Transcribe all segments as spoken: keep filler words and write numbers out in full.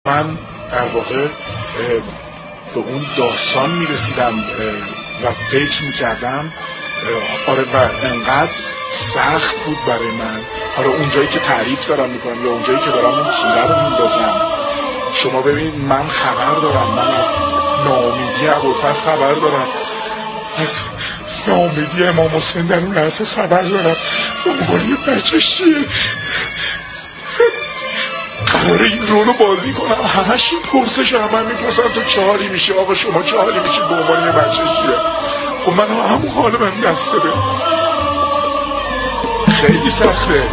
من در واقع به اون داستان میرسیدم و فکر میکردم آره و انقدر سخت بود برای من. حالا اونجایی که تعریف دارم میکنم یا اونجایی که دارم اون تیره رو میندازم، شما ببینید من خبر دارم، من از ناامیدی ابوالفضل خبر دارم، از ناامیدی امام حسین در اون لحظه خبر دارم. عنوان یه بچه چیه قراره این رولو بازی کنم، همش این پرسش هم من میپرسم تو چهاری میشه آقا، شما چهاری میشه به عنوان یه بچه چیه. خب من هم همون حال من دسته به خیلی سخته.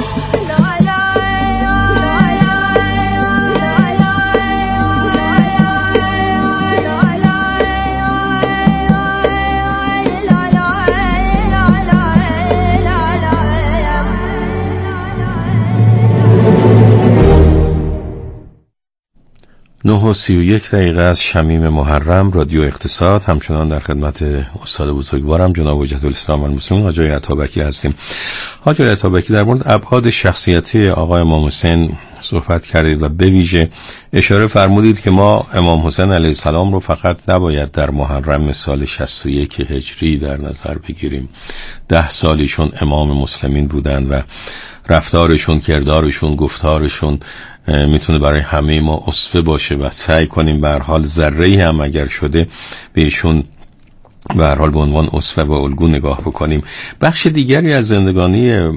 نه و سی و یک دقیقه از شمیم محرم، رادیو اقتصاد. همچنان در خدمت استاد بزرگوارم جناب حجت الاسلام والمسلمین حاجی عطابکی هستیم. حاجی عطابکی در مورد ابعاد شخصیتی آقای امام حسین صحبت کردید و به ویژه اشاره فرمودید که ما امام حسین علیه السلام رو فقط نباید در محرم سال شصت و یک هجری در نظر بگیریم. ده سالیشون امام مسلمین بودن و رفتارشون، کردارشون، گفتارشون میتونه برای همه ما اسوه باشه و سعی کنیم به هر حال ذره‌ای هم اگر شده بهشون به هر حال به عنوان اسوه و الگو نگاه بکنیم. بخش دیگری از زندگانی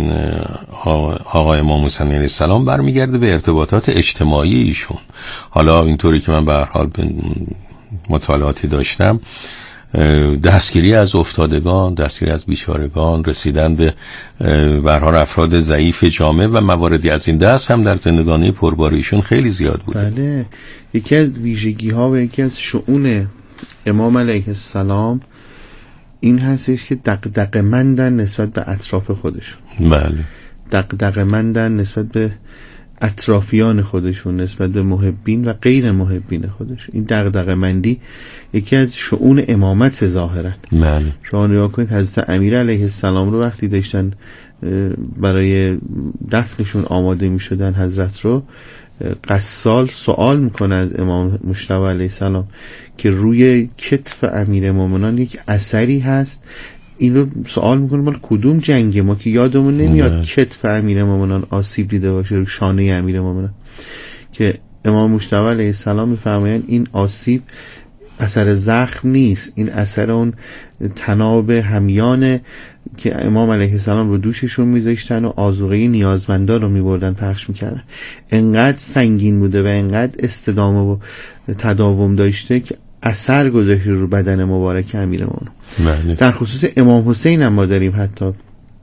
آقای امام حسین علیه السلام برمیگرده به ارتباطات اجتماعی ایشون. حالا اینطوری که من به هر حال مطالعاتی داشتم، دستگیری از افتادگان، دستگیری از بیچارگان، رسیدن به به هر حال افراد ضعیف جامعه و مواردی از این دست هم در زندگانی پرباریشون خیلی زیاد بوده. بله، یکی از ویژگی ها و یکی از شؤون امام علیه السلام این هستش که دغدغه‌مندن نسبت به اطراف خودشون. بله، دغدغه‌مندن نسبت به اطرافیان خودشون، نسبت به محبین و غیر محبین خودش. این دغدغه‌مندی یکی از شؤون امامت ظاهرا. بله، شما نگاه کنید حضرت امیر علیه السلام رو وقتی داشتن برای دفنشون آماده می شدن حضرت رو، قصال سوال میکنه از امام مجتبی علیه السلام که روی کتف امیر مومنان یک اثری هست. این رو سوال میکنه مال کدوم جنگه؟ ما که یادمون نمیاد نه. کتف امیر مومنان آسیب دیده باشه، رو شانه امیر مومنان. که امام مجتبی علیه السلام میفرمایند این آسیب اثر زخم نیست، این اثر اون تناب همیانه که امام علیه السلام رو دوششون میذاشتن و آذوقه نیازمندا رو میبردن پخش میکردن. انقدر سنگین بوده و انقدر استدامه و تداوم داشته که اثر گذاشته رو بدن مبارک امیرمون. در خصوص امام حسین هم ما داریم حتی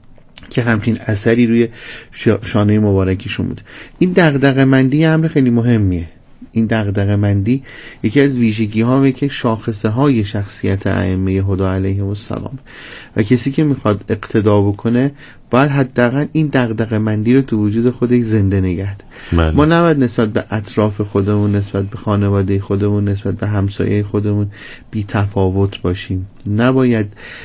که همچین اثری روی شانه مبارکیشون بوده. این دغدغه‌مندی امر خیلی مهمیه. این دغدغه‌مندی یکی از ویژگی ها که شاخصه های شخصیت ائمه هدی علیهم السلام و کسی که میخواد اقتدا بکنه باید حداقل این دغدغه‌مندی رو تو وجود خودش زنده نگه داره. ما نباید نسبت به اطراف خودمون، نسبت به خانواده خودمون، نسبت به همسایه خودمون بی تفاوت باشیم. نباید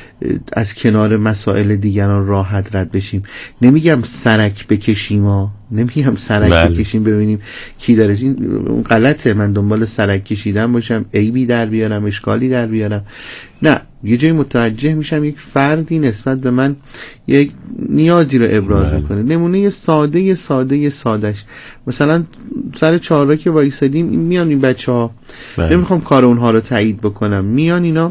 از کنار مسائل دیگران راحت رد بشیم. نمیگم سرک بکشیم ها، نمیگم سرک بله. بکشیم ببینیم کی داره. این غلطه. من دنبال سرک کشیدن باشم، عیبی در بیارم، اشکالی در بیارم. نه، یه جایی متوجه میشم یک فردی نسبت به من یک نیازی رو ابراز میکنه. نمونه یه ساده یه ساده یه سادهش، مثلا سر چهارراه که وایسادیم میان این بچه ها، نمیخوام کار اونها رو تایید بکنم، میان اینا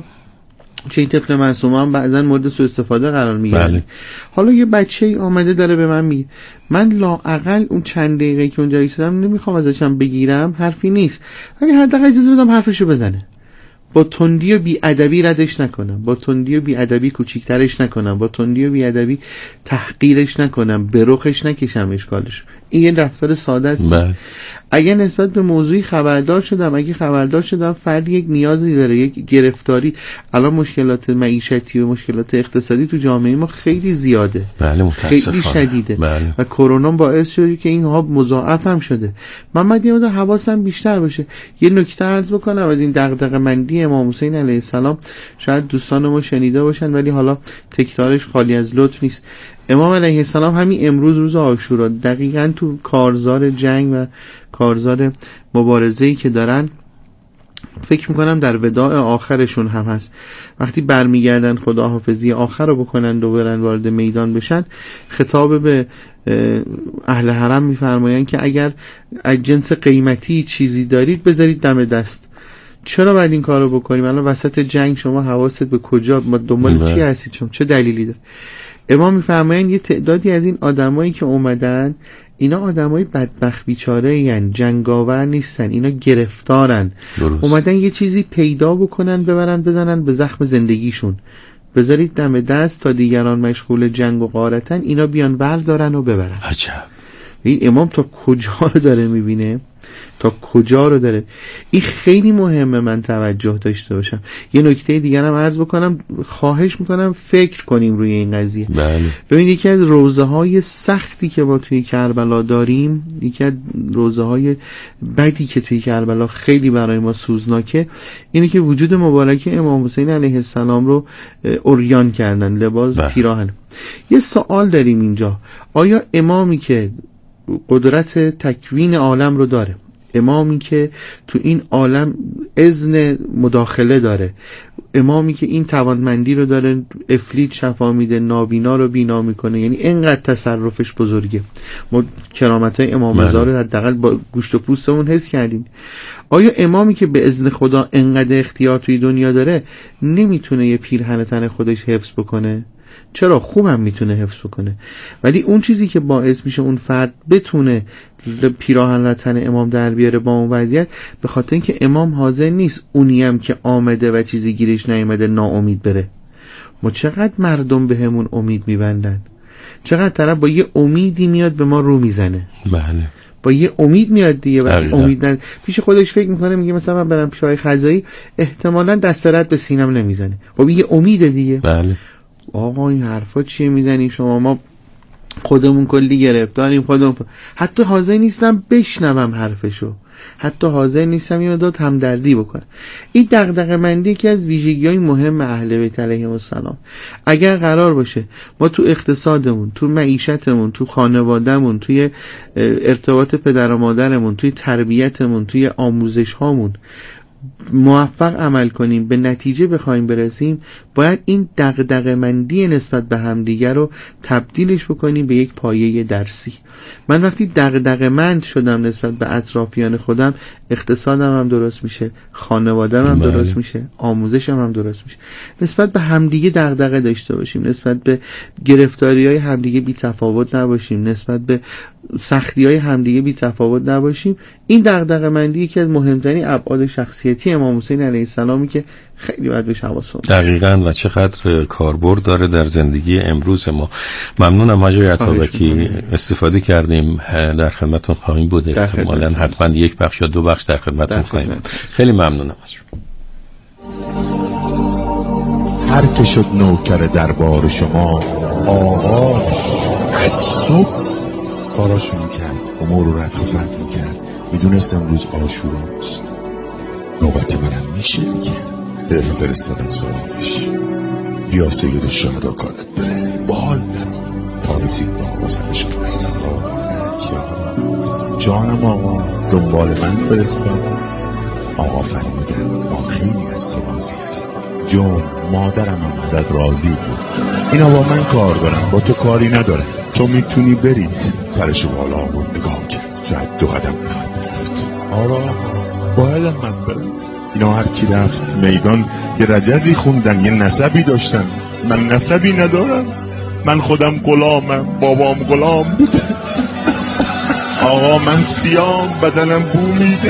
چه این طفل معصوم هم بعضا مورد سوء استفاده قرار میگیره. بله. حالا یه بچه آمده داره به من میگه، من لااقل اون چند دقیقه که اونجا ایستادم نمیخوام ازشم بگیرم، حرفی نیست، ولی حداقل اجازه بدم حرفشو بزنه. با تندی و بی‌ادبی ردش نکنم، با تندی و بی‌ادبی کوچیک‌ترش نکنم، با تندی و بی‌ادبی تحقیرش نکنم، به رخش نکشم اشکالش. این یه رفتار ساده است. اگه نسبت به موضوعی خبردار شدم، اگه خبردار شدم فرد یک نیازی داره، یک گرفتاری، الان مشکلات معیشتی و مشکلات اقتصادی تو جامعه ما خیلی زیاده. بله، متاسفانه خیلی شدیده. بله. و کرونا باعث شده که اینها مضاعف هم شده. من باید یه مقدار حواسم بیشتر باشه. یه نکته عرض بکنم از این دغدغه‌مندی امام حسین علیه السلام، شاید دوستان ما شنیده باشن ولی حالا تکرارش خالی از لطف نیست. امام علیه السلام همین امروز روز عاشورا دقیقاً تو کارزار جنگ و کارزار مبارزه‌ای که دارن، فکر میکنم در وداع آخرشون هم هست، وقتی برمیگردن خداحافظی آخر رو بکنن و برن وارد میدان بشن، خطاب به اهل حرم میفرمایند که اگر از جنس قیمتی چیزی دارید بذارید دم دست. چرا باید این کار رو بکنیم؟ الان وسط جنگ شما حواست به کجا، ما دنبال چی هستید شما، چه دلیلی داره؟ امام میفرمایند یه تعدادی از این آدمایی که اومدن، اینا آدمای بدبخت بیچاره این جنگاور نیستن، اینا گرفتارن، درست. اومدن یه چیزی پیدا بکنن ببرن بزنن به زخم زندگیشون، بذارید دم دست تا دیگران مشغول جنگ و غارتن، اینا بیان بردارن و ببرن. عجب. این امام تا کجا رو داره میبینه، تا کجا رو داره. این خیلی مهمه من توجه داشته باشم. یه نکته دیگر هم عرض بکنم، خواهش میکنم فکر کنیم روی این قضیه. بله. ببینید یکی از روزه های سختی که ما توی کربلا داریم، یکی از روزه های بدی که توی کربلا خیلی برای ما سوزناکه، اینه که وجود مبارک امام حسین علیه السلام رو عریان کردن، لباس بله. پیراهن. یه سوال داریم اینجا، آیا امامی که قدرت تکوین عالم رو داره، امامی که تو این عالم اذن مداخله داره، امامی که این توانمندی رو داره افلیت شفا میده، نابینا رو بینا میکنه، یعنی اینقدر تصرفش بزرگه، ما کرامت‌های امام رضا رو حداقل با گوشت و پوستمون حس کردیم، آیا امامی که به اذن خدا اینقدر اختیار توی دنیا داره نمیتونه یه پیرهن تن خودش حفظ بکنه؟ چرا؟ خوبم میتونه حفظ بکنه، ولی اون چیزی که باعث میشه اون فرد بتونه پیراهن تن امام در بیاره با اون وضعیت، به خاطر اینکه امام حاضر نیست اونیم که آمده و چیزی گیرش نیامده ناامید بره. ما چقدر مردم به همون امید میبندن، چقدر طرف با یه امیدی میاد به ما رو میزنه. بله. با یه امید میاد دیگه، وقتی امید ند... پیش خودش فکر میکنه، میگه مثلا من برم پیش آقای خزایی احتمالاً دست رد به سینم نمیزنه. خب یه امید دیگه. بله. آقا این حرفا چیه میزنی شما؟ ما خودمون کلی گرفتاریم، خودمون حتی حاضر نیستم بشنوم حرفشو، حتی حاضر نیستم یه مداد همدردی بکنم. این دغدغه مندی که از ویژگی‌های مهم اهل بیت علیهم السلام. اگر قرار باشه ما تو اقتصادمون، تو معیشتمون، تو خانوادهمون، توی ارتباط پدر و مادرمون، توی تربیتمون، توی آموزش هامون موفق عمل کنیم، به نتیجه بخوایم برسیم، باید این دغدغه مندی نسبت به همدیگر رو تبدیلش بکنیم به یک پایه درسی. من وقتی دغدغه مند شدم نسبت به اطرافیان خودم، اقتصادم هم درست میشه، خانواده‌ام هم درست میشه، آموزشم هم درست میشه. نسبت به همدیگه دغدغه داشته باشیم، نسبت به گرفتاری‌های همدیگه بی تفاوت نباشیم، نسبت به سختی‌های همدیگه بی تفاوت نباشیم. این دغدغه مندی که از مهمترین ابعاد شخصیتی امام حسین علیه السلامی که خیلی باید بهش حواس کنیم. دقیقاً، و چقدر کاربرد داره در زندگی امروز ما. ممنونم حاج عطابکی، استفاده کردیم، در خدمتتون خواهیم بود. احتمالاً حتما یک بخش یا دو بخش در خدمتتون خواهیم بود. خیلی ممنونم از شما. هر که شد نوکر دربار شما، آقا از صبح کاراشو میکرد، امور رو رد و فتح میکرد، میدونست امروز عاشوراست، نوبت منم میشه دیگه. به فرستادن سوالش، بیا سید الشهدا کارت داره، بال درو تا رسید با حواسمش قصد جانم آقا دنبال من فرستاد. آقا فرمودن با خیلی از تو راضی است. جون مادرم هم ازت راضی بود. اینا با من کار دارم، با تو کاری نداره. تو میتونی بری. سرشو بالا آورد نگاه کرد، شاید دو قدم نخواهد رفت. آرا باید من برم. اینا هر کی رفت میدان یه رجزی خوندن، یه نسبی داشتن. من نسبی ندارم، من خودم غلامم، بابام غلام بوده. آقا من سیام، بدنم بو میده.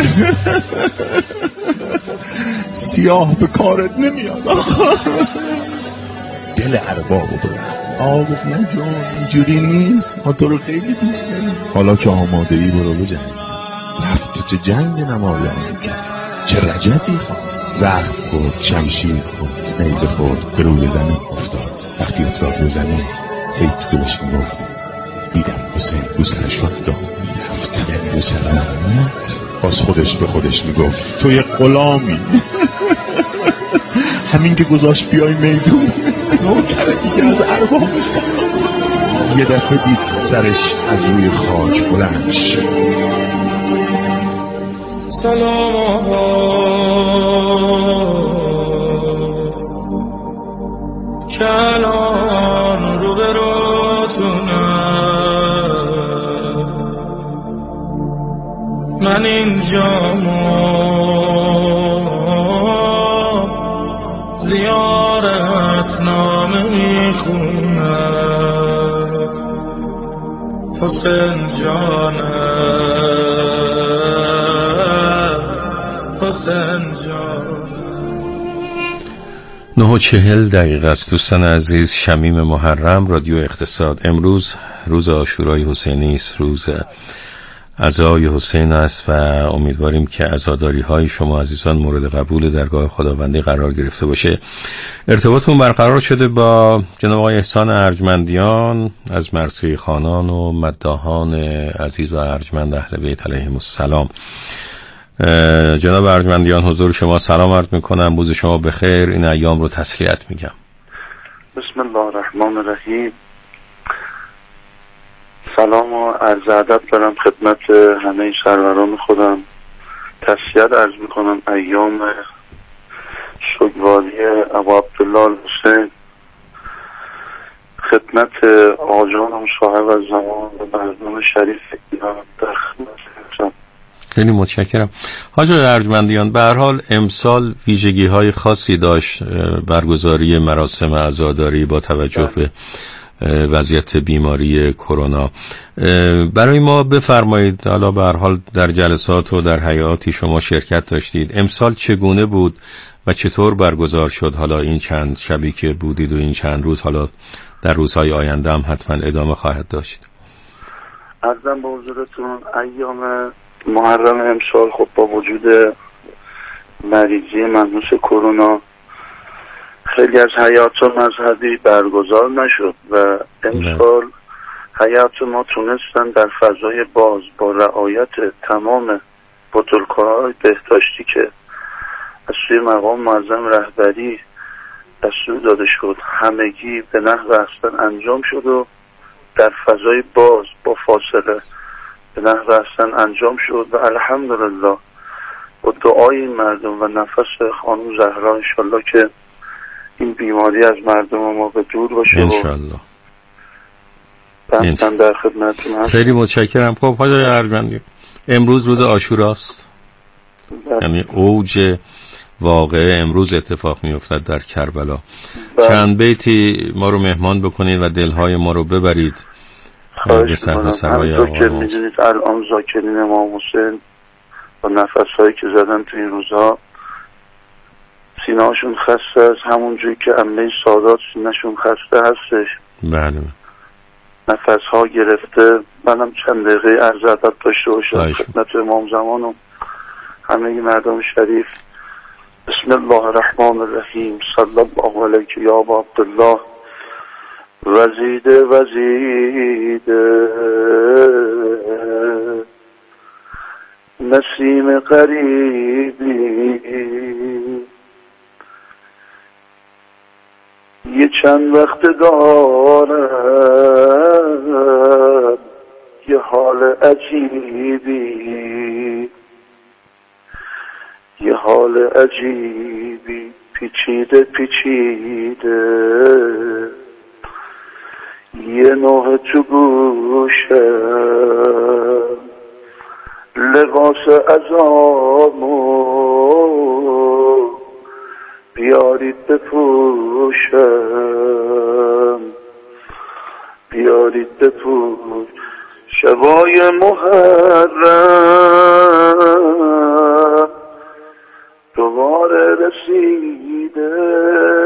سیاه به کارت نمیاد آقا. دل اربابو برم. آقا گفت نه جان اینجوری نیست، ما تو رو خیلی دوست داریم. حالا که آماده ای برو بجنگ. رفت تو چه جنگ نمایان کرد، چه رجزی خورد، زخم خورد، شمشیر خورد، نیزه خورد، به روی زمین افتاد. وقتی افتاد رو زمین هی تو دلش میگفت دیدم حسین رو سرش وقت داد میرفت، یعنی رو سر نمیاد. باز خودش به خودش میگفت تو یه غلامی. همین که گذاشت بیای میدون نوکر دیگه از اربابش. یه دفعه دید سرش از روی خاک بلند شد. سلام آقا کلان رو بروتونم، من اینجا زیارت نامه میخونم، حسین جانم حسین جانم. نه و چهل دقیقه است. دوستان عزیز، شمیم محرم، رادیو اقتصاد. امروز روز عاشورای حسینی است، روز عزای حسین است و امیدواریم که عزاداری های شما عزیزان مورد قبول درگاه خداوندی قرار گرفته باشه. ارتباطمون برقرار شده با جناب آقای احسان ارجمندیان از مرثیه خوانان و مداحان عزیز و ارجمند اهل بیت علیهم السلام. جناب ارجمندیان، حضور شما سلام عرض میکنم، روز شما بخیر، این ایام رو تسلیت میگم. بسم الله الرحمن الرحیم. سلام و عرض ادب دارم خدمت همه سروران خودم. تسلیت عرض میکنم ایام سوگواری ابا عبدالله الحسین. خدمت آجانم صاحب از زمان و مردم شریف ایران در خدمت. خیلی متشکرم. حاج ارجمندیان، به هر حال امسال ویژگی های خاصی داشت برگزاری مراسم عزاداری با توجه به وضعیت بیماری کرونا. برای ما بفرمایید، حالا به هر حال در جلسات و در حیاتی شما شرکت داشتید، امسال چگونه بود و چطور برگزار شد؟ حالا این چند شبی که بودید و این چند روز، حالا در روزهای آینده هم حتما ادامه خواهد داشت. عرضم به حضورتون ایام محرم امسال خب با وجود مریضی منحوس کرونا خیلی از حیات مذهبی برگزار نشد و امسال حیات ما تونستن در فضای باز با رعایت تمام پروتکل‌های بهداشتی که از سوی مقام معظم رهبری دستور داده شد همگی به نحو احسن انجام شد و در فضای باز با فاصله به نحو احسن انجام شد و الحمدلله با دعای این مردم و نفس خانم زهرا انشالله که این بیماری از مردم ما به دور باشه انشالله. من در خدمتتون هستم. خیلی متشکرم. خب حاج ارجمندی، امروز روز عاشوراست، یعنی اوج واقعه امروز اتفاق میافتد در کربلا. بله. چند بیتی ما رو مهمان بکنید و دلهای ما رو ببرید به صحنه سرای آقا که میدونید الان ذاکرین امام حسین با نفسهایی که زدن تو این روزها سینه‌هاشون خسته است، همونجوری که عمه سادات سینه‌شون خسته هستش. بله. نفسها گرفته. منم چند دقیقه عرض ادب داشته باشم خدمت امام زمان و همه مردم شریف. بسم الله الرحمن الرحیم. صلی الله علیک یا ابا عبدالله. وزیده وزیده نسیم قریبی، یه چند وقت دارم یه حال عجیبی، یه حال عجیبی پیچیده پیچیده، یه نوع تو گوشم لباس عزامو بیارید بپوشم، بیارید بپوش. شبای محرم دوباره رسیده،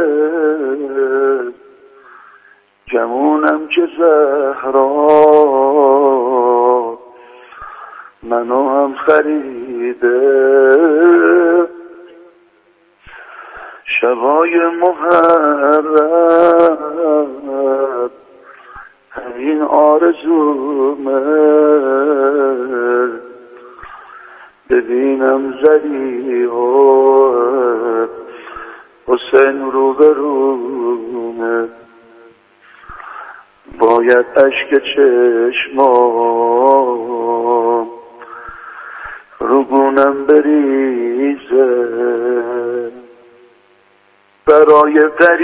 جمونم که زهرا منو هم خریده. شبای محرم همین آرزومه، ببینم زریح و حسین رو به رومه. باید اشک چشمام رو گونم بریزه برای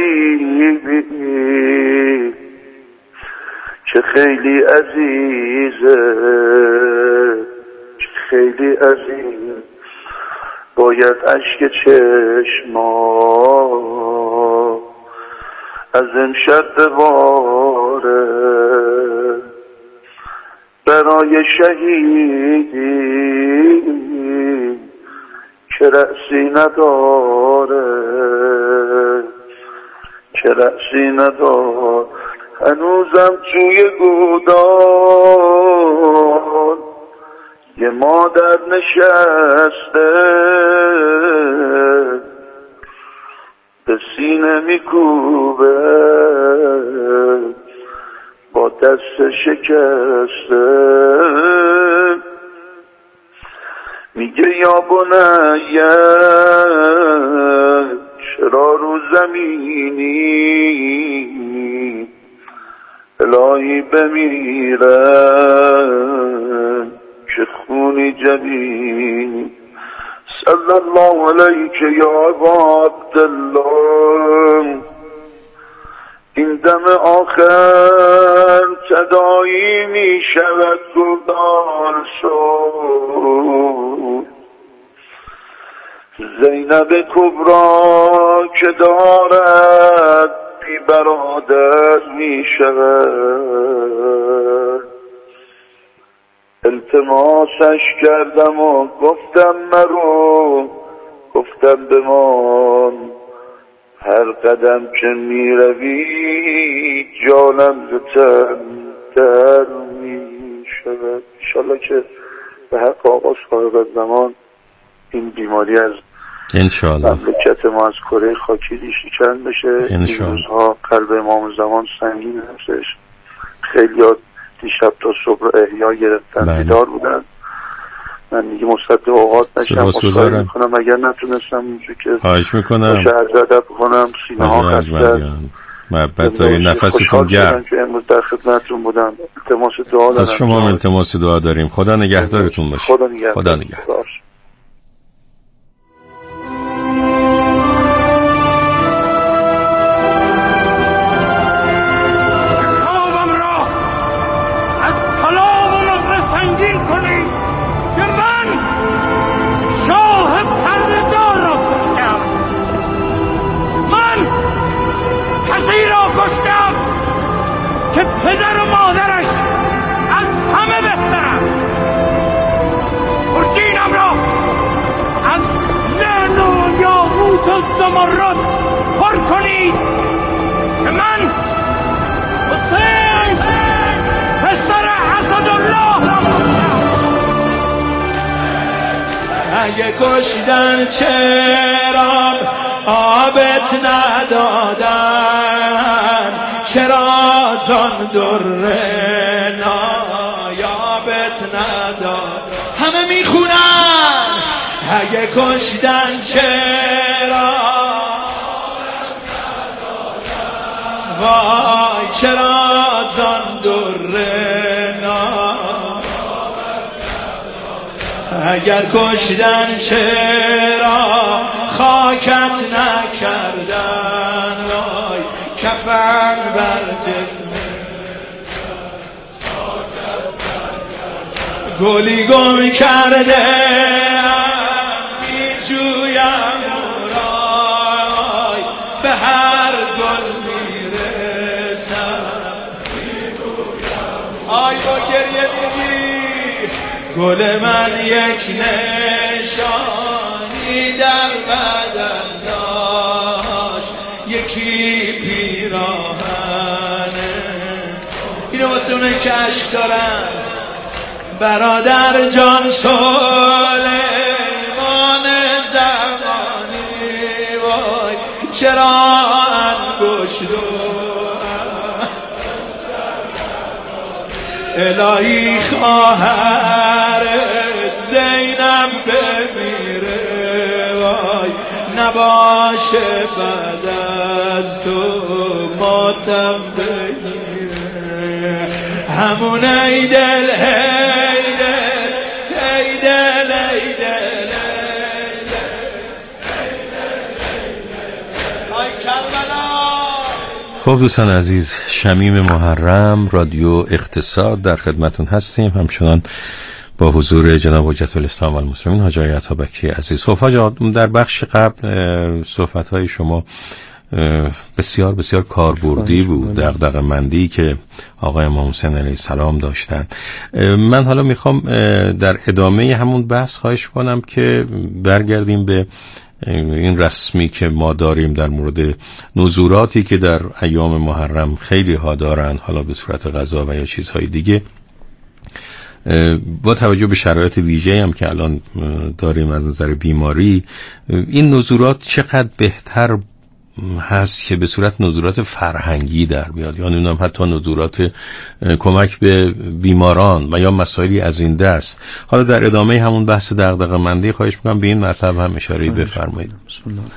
غریبی که خیلی عزیزه، که خیلی عزیز. باید اشک چشمام از امشب بباره برای شهیدی که رأسی نداره، که رأسی نداره. هنوزم توی گودال یه مادر نشسته به سینه میکوبه با دست شکسته، میگه یا بنیه چرا رو زمینی الهی بمیره که خونی جبینی. صلی الله علیک یا عبدالله. این دم آخر تدایی می شود گردان شد زینب کبرا که دارد بی برادر می شود. التماسش کردم و گفتم مرو، گفتم بمان هر قدم که می روی جانم زتن در می شود. انشالله که به حق آقا صاحب زمان این بیماری از انشالله مملکت ما از کره خاکی ریشه کن بشه. این روزها قلب امام زمان سنگین هستش. خیلی ها دیشب تا صبح احیا گرفتن، بیدار بودن. من دیگه مصدق اوقات نشم، مصدق میکنم اگر نتونستم اینجور که خواهش میکنم شهر ادب کنم. سینه ها خسته محبت های نفستون گرم که امروز در خدمتتون بودم. التماس دعا دارم از شما. التماس دعا داریم. خدا نگهدارتون باشه. خدا نگهدار. خدا نگهدار. که پدر و مادرش از همه بهترند. خورشیدم را از لعل و یاقوت و زمرد پر کنید که من حسین پسر اسدالله را کشتم. اگه کشتن چرا آبت ندادن، چرا زان در نایابت نداد. همه میخونن اگه کشتن چرا وای چرا زان در اگر کشتن چرا خاکت نکردن، وای کفن بر جسم گلی گم کرده میجویم رای به هر گل میرسم. آی با گریه میگی گل من یک نشانی در بدن داشت، یکی پیراهنه. اینو واسه اونه که عشق دارن. برادر جان سلیمان زمانی، وای چرا انگشت دو الهی خواهرت زینب بمیره، وای نباشه بعد از تو ماتم بگیره. همون ای دل ای دل ای دل ای دل ای کربلا. خب دوستان عزیز، شمیم محرم، رادیو اقتصاد در خدمتون هستیم، همچنان با حضور جناب حجت الاسلام و المسلمین حاجی عطابکی عزیز. صحبت در بخش قبل صحبت‌های شما بسیار بسیار کاربردی بود، دغدغه‌مندی که آقای امام حسین علیه السلام داشتن. من حالا میخوام در ادامه همون بحث خواهش کنم که برگردیم به این رسمی که ما داریم در مورد نزوراتی که در ایام محرم خیلی ها دارن، حالا به صورت غذا و یا چیزهای دیگه، با توجه به شرایط ویژه‌ای هم که الان داریم از نظر بیماری. این نزورات چقدر بهتر هست که به صورت نزورات فرهنگی در بیاد، یا نمیدونم حتی نزورات کمک به بیماران و یا مسائلی از این دست. حالا در ادامه همون بحث دغدغه‌مندی خواهش می‌کنم به این مطلب هم اشاره بفرمایید. بسم الله.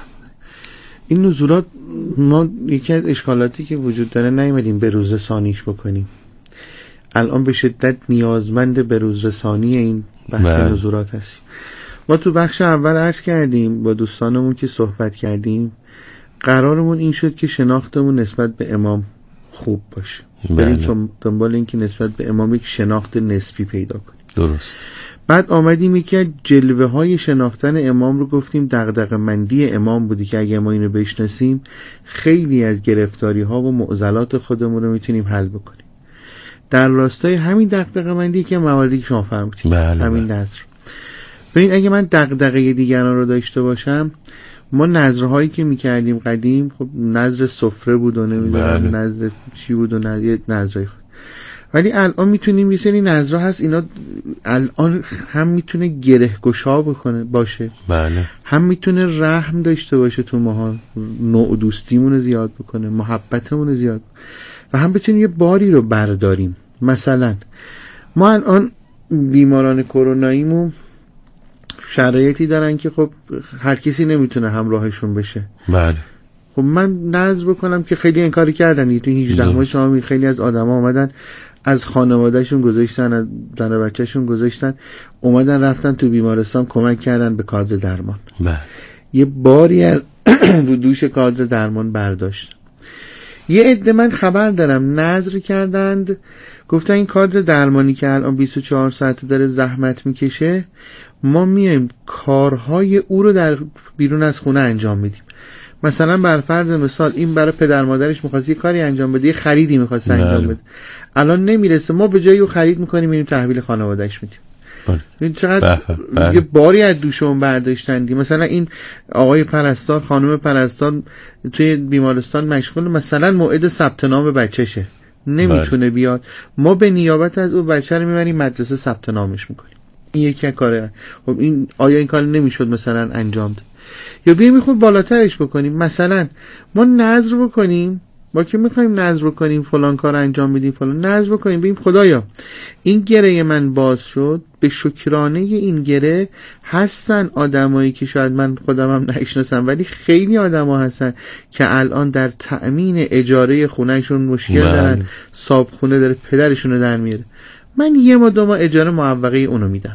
این نزورات، ما یکی از اشکالاتی که وجود داره نیومدیم به روز رسانیش بکنیم. الان به شدت نیازمند به روز رسانی این بحث بله. نزورات هستیم. ما تو بخش اول عرض کردیم با دوستانمون که صحبت کردیم، قرارمون این شد که شناختمون نسبت به امام خوب باشه. بریم بله. دنبال این که نسبت به امام یک شناخت نسبی پیدا کنیم. درست. بعد آمدیم یکی از جلوه های شناختن امام رو گفتیم دغدغه‌مندی امام بودی که اگه ما اینو بشناسیم خیلی از گرفتاری ها و معضلات خودمون رو میتونیم حل بکنیم. در راستای همین دغدغه‌مندی که مواردی که شما فرمودید بله همین بله. نظر. ببین اگه من دغدغه دیگران رو داشته باشم، ما نظرهایی که میکردیم قدیم خب نظر سفره بود و نمیدونم بله. نظر چی بود و نظر نظرهای خود، ولی الان میتونیم یه سری نظرها هست اینا الان هم میتونه گره گشا بکنه باشه بله. هم میتونه رحم داشته باشه تو ماها، نوع دوستیمون رو زیاد بکنه، محبتمون رو زیاد بکنه، و هم بتونیم یه باری رو برداریم. مثلا ما الان بیماران کروناییمون شرایطی دارن که خب هر کسی نمیتونه همراهشون بشه. بله. خب من نظر بکنم که خیلی این کاری کردن، تو هجده ماه شما خیلی از آدما اومدن از خانوادهشون گذاشتن، از زن و بچهشون گذاشتن، اومدن رفتن تو بیمارستان کمک کردن به کادر درمان. بله. یه باری از رو دوش کادر درمان برداشت. یه عده من خبر دارم نظر کردند، گفتن این کادر درمانی که الان بیست و چهار ساعت داره زحمت میکشه، ما میایم کارهای او رو در بیرون از خونه انجام میدیم. مثلا بر فرض مثال این برای پدر مادرش می‌خواد یه کاری انجام بده، یه خریدی می‌خواد انجام بده، الان نمیرسه، ما به جای او خرید می‌کنیم میریم تحویل خانواده‌اش میدیم. بله. چقدر بله. یه باری از دوشون برداشتندی. مثلا این آقای پرستار، خانم پرستار توی بیمارستان مشغول مثلا موعد ثبت نام بچه‌شه، نمیتونه بله. بیاد، ما به نیابت از او بچه رو میبریم مدرسه ثبت نامش میکنیم. این یکی کاره. خب این آیا این کار نمیشد مثلا انجام ده؟ یا بیایم خود بالاترش بکنیم، مثلا ما نظر بکنیم، با که میخوایم نظر بکنیم فلان کار انجام بدیم، فلان نظر بکنیم، بگیم خدایا این گره من باز شد، به شکرانه این گره هستن آدمایی که شاید من خودم هم نشناسم ولی خیلی آدما هستن که الان در تأمین اجاره خونهشون مشکل دارن، صاحب خونه داره پدرشون رو در میاره، من یه ما دو ما اجاره معوقه اونو میدم.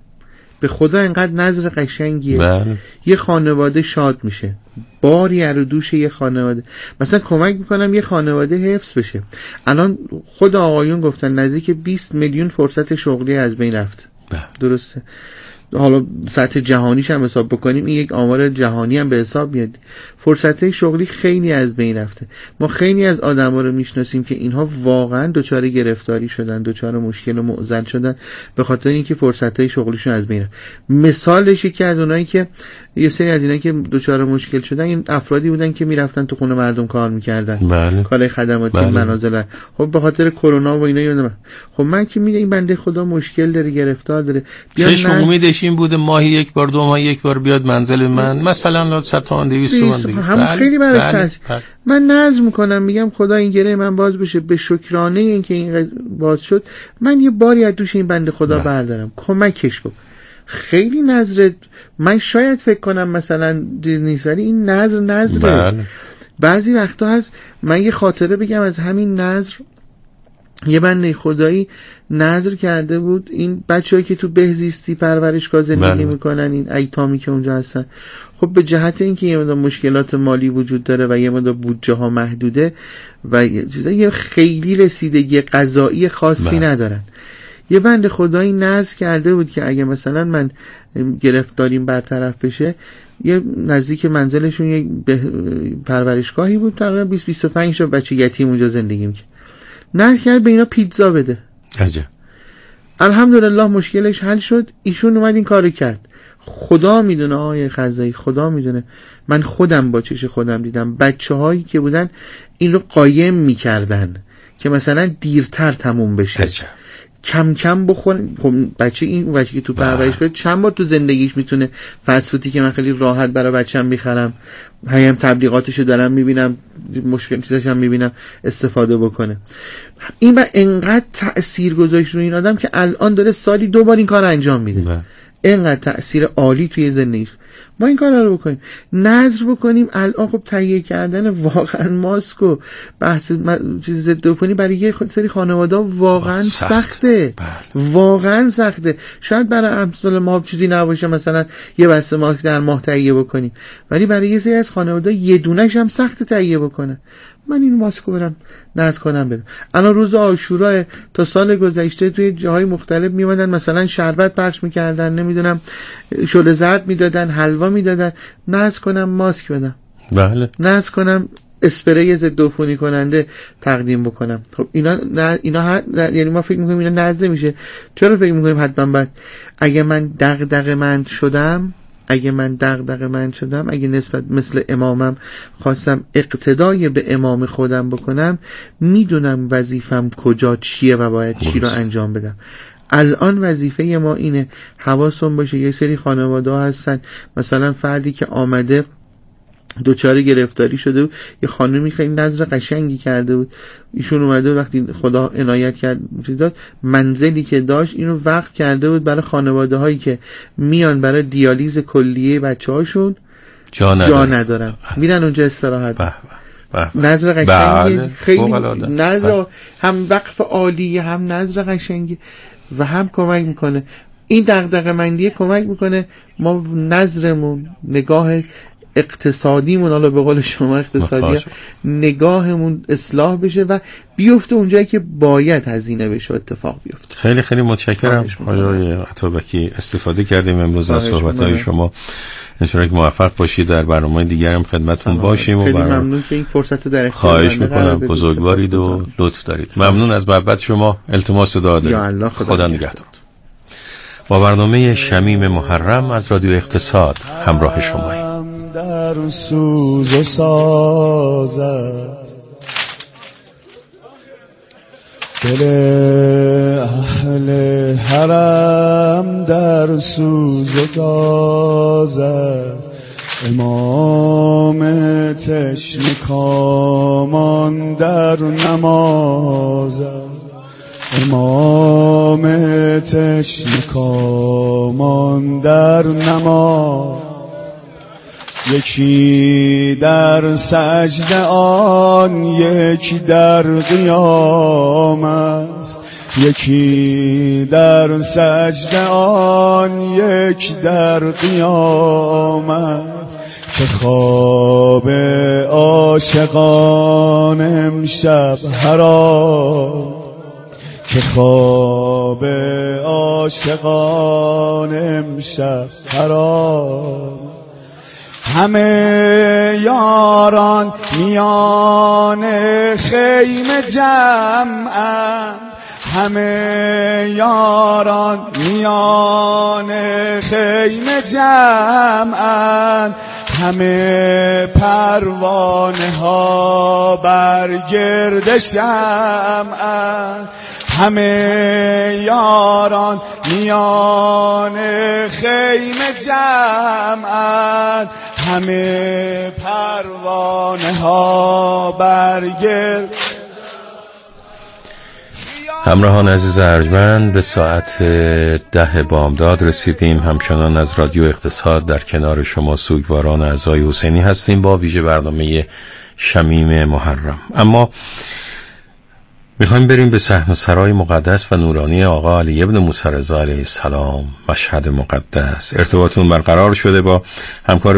به خدا اینقدر نظر قشنگیه. بله. یه خانواده شاد میشه، باری رو دوش یه خانواده، مثلا کمک میکنم یه خانواده حفظ بشه. الان خود آقایون گفتن نزدیک بیست میلیون فرصت شغلی از بین رفت. بله. درسته؟ حالا سطح جهانیش هم حساب بکنیم این یک آمار جهانی هم به حساب میاد. فرصت شغلی خیلی از بین رفته. ما خیلی از آدما رو میشناسیم که اینها واقعا دچار گرفتاری شدن، دچار مشکل و معضل شدن به خاطر اینکه فرصت شغلیشون از بین رفت. مثالش یکی از اونایی که یه سری از اینا که دچار مشکل شدن این افرادی بودن که میرفتن تو خونه مردم کار میکردن. بله. کار خدماتی بله. منازل. خب به خاطر کرونا و اینا یادم. خب من که میگم این بنده خدا مشکل داره، گرفتار داره. چه امیدش این بوده ماهی یک بار دو ماه یک بار بیاد منزل من، مثلا صد تومن دویست تومن دیگه. هم بله. خیلی برش هست. من نظر میکنم میگم خدا این گره من باز بشه، به شکرانه این که این باز شد من یه باری از دوش این بنده خدا بله. بردارم، کمکش بکنم. خیلی نظر من شاید فکر کنم مثلا چیز نیست ولی این نظر نظره. بله. بعضی وقتا هست من یه خاطره بگم از همین نظر. یه بنده خدایی نظر کرده بود این بچه‌ای که تو بهزیستی پرورشگاه زندگی میکنن، این ایتامی که اونجا هستن، خب به جهت اینکه یه مقدار مشکلات مالی وجود داره و یه مقدار بودجه ها محدوده و چیزای خیلی رسیدگی غذایی خاصی بله. ندارن. یه بنده خدایی نظر کرده بود که اگه مثلا من گرفتاریم برطرف بشه، یه نزدیک منزلشون یه پرورشگاهی بود، تقریبا بیست بیست و پنج تا بچه یتیم اونجا زندگی میکنه، نه کرد به اینا پیتزا بده. عجب. الحمدلله مشکلش حل شد، ایشون اومد این کارو کرد. خدا میدونه آقای خزایی، خدا میدونه، من خودم با چش خودم دیدم بچه هایی که بودن این رو قایم میکردن که مثلا دیرتر تموم بشه. عجب. کم کم بخورن. خب بچه این بچه که تو پرورشگاه چند بار تو زندگیش میتونه فست فودی که من خیلی راحت برای بچه‌م میخرم، هیم تبلیغاتشو دارم میبینم، مشکل چیزاش هم میبینم، استفاده بکنه. این با انقدر تأثیر گذاشت روی این آدم که الان داره سالی دو بار این کار انجام میده. اینقدر تأثیر عالی توی زندگیش. ما این کار رو بکنیم، نظر بکنیم. الان خب تهیه کردن واقعا ماسک و بحث چیز ضد عفونی برای یه سری خانواده واقعا سخت. سخته بله. واقعا سخته. شاید برای امثال ما چیزی نباشه مثلا یه بسته ماسک در ماه تهیه بکنیم، ولی برای یه سری از خانواده یه دونه‌ش هم سخت تهیه بکنه. من این ماسکو برم نذر کنم بدم. الان روز عاشورا تا سال گذشته توی جاهای مختلف میومدن مثلا شربت پخش میکردن، نمیدونم شل زرد میدادن، حلوا میدادن، نذر کنم ماسک بدم. بله. نذر کنم اسپری ضد عفونی کننده تقدیم بکنم. خب اینا نه اینا هر... یعنی ما فکر میکنیم اینا نذر میشه. چرا فکر میکنیم حتما بعد اگه من دغدغه‌مند شدم اگه من دغدغه‌مند شدم اگه نسبت مثل امامم خواستم اقتدای به امام خودم بکنم، میدونم وظیفم کجا چیه و باید چی رو انجام بدم. الان وظیفه ما اینه حواسون باشه. یه سری خانواده ها هستن مثلا فردی که آمده دوچار گرفتاری شده بود، یه خانومی خیلی نظر قشنگی کرده بود، ایشون اومده وقتی خدا عنایت کرد داد منزلی که داشت اینو وقف کرده بود برای خانواده هایی که میان برای دیالیز کلیه بچه هاشون جا ندارن, جا ندارن. میرن اونجا استراحت. به به نظر قشنگی بله. خیلی نظر هم وقف عالی هم نظر قشنگی و هم کمک میکنه. این دغدغه مندی کمک میکنه ما نظرمون، نگاه اقتصادیمون، حالا به قول شما اقتصادی نگاهمون اصلاح بشه و بیفته اونجایی که باید هزینه بشه اتفاق بیفته. خیلی خیلی متشکرم آقای عطابکی، استفاده کردیم امروز از صحبت‌های شما. انشالله که موفق باشید، در برنامه دیگر هم خدمتتون باشیم و خیلی ممنون که این فرصت رو در اختیار خواهش میکنم. بزرگوارید و لطف دارید. ممنون از محبت شما. التماس دعا دارید. خدا, خدا نگهدار. با برنامه شمیم محرم از رادیو اقتصاد همراه شماییم. در سوز و ساز است دل اهل حرم، در سوز و ساز است امام تشنه کامان در نماز است، امام تشنه کامان در نماز. یکی در سجده آن یکی در قیام است، یکی در سجده آن یک در قیام است. که خواب عاشقان امشب حرام، که خواب عاشقان امشب حرام. همه یاران میان خیمه جمعند، همه یاران میان خیمه جمعند. همه پروانه ها بر گرد شمعند، همه یاران میان خیمه جمعند. همه پروانه ها برگرد. همراهان عزیز ارجمند، به ساعت ده بامداد رسیدیم. همچنان از رادیو اقتصاد در کنار شما سوگواران اعضای حسینی هستیم با ویژه برنامه شمیم محرم. اما میخوایم بریم به صحن سرای مقدس و نورانی آقا علی ابن موسی رضا علیه السلام، مشهد مقدس. ارتباطون برقرار شده با همکار